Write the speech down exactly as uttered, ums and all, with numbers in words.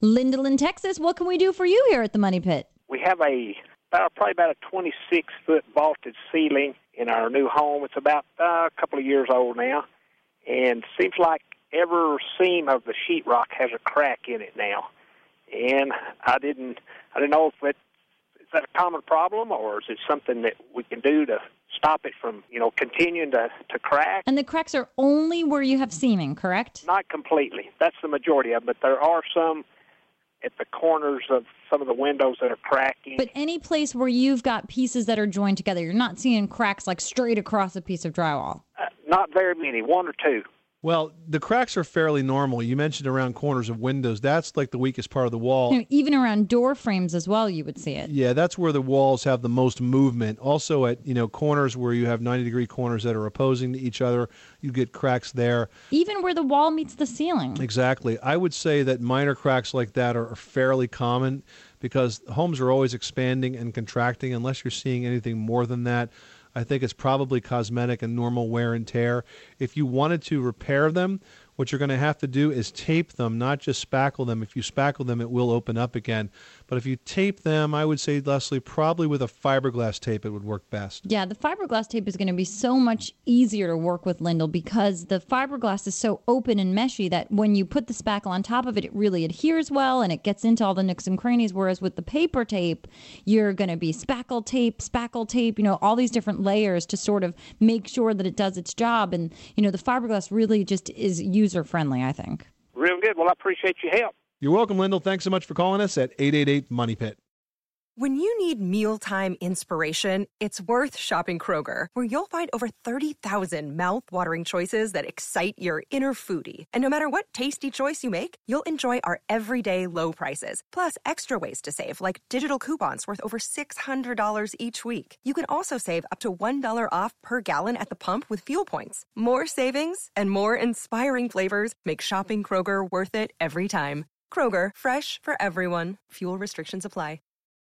Lyndall in Texas, what can we do for you here at the Money Pit? We have a about, probably about a twenty-six foot vaulted ceiling in our new home. It's about uh, a couple of years old now, and seems like every seam of the sheetrock has a crack in it now. And I didn't, I didn't know if it is that a common problem, or is it something that we can do to stop it from, you know, continuing to, to crack. And the cracks are only where you have seaming, correct? Not completely. That's the majority of them, but there are some at the corners of some of the windows that are cracking. But any place where you've got pieces that are joined together, you're not seeing cracks like straight across a piece of drywall? Uh, not very many, one or two. Well, the cracks are fairly normal. You mentioned around corners of windows. That's like the weakest part of the wall. You know, even around door frames as well, you would see it. Yeah, that's where the walls have the most movement. Also at, you know, corners where you have ninety-degree corners that are opposing to each other, you get cracks there. Even where the wall meets the ceiling. Exactly. I would say that minor cracks like that are fairly common because homes are always expanding and contracting. Unless you're seeing anything more than that, I think it's probably cosmetic and normal wear and tear. If you wanted to repair them, what you're going to have to do is tape them, not just spackle them. If you spackle them, it will open up again. But if you tape them, I would say, Leslie, probably with a fiberglass tape, it would work best. Yeah, the fiberglass tape is going to be so much easier to work with, Lyndall, because the fiberglass is so open and meshy that when you put the spackle on top of it, it really adheres well and it gets into all the nooks and crannies. Whereas with the paper tape, you're going to be spackle tape, spackle tape, you know, all these different layers to sort of make sure that it does its job. And, you know, the fiberglass really just is user-friendly, I think. Real good. Well, I appreciate your help. You're welcome, Lyndall. Thanks so much for calling us at eight eight eight, MONEY PIT. When you need mealtime inspiration, it's worth shopping Kroger, where you'll find over thirty thousand mouth-watering choices that excite your inner foodie. And no matter what tasty choice you make, you'll enjoy our everyday low prices, plus extra ways to save, like digital coupons worth over six hundred dollars each week. You can also save up to one dollar off per gallon at the pump with fuel points. More savings and more inspiring flavors make shopping Kroger worth it every time. Kroger, fresh for everyone. Fuel restrictions apply.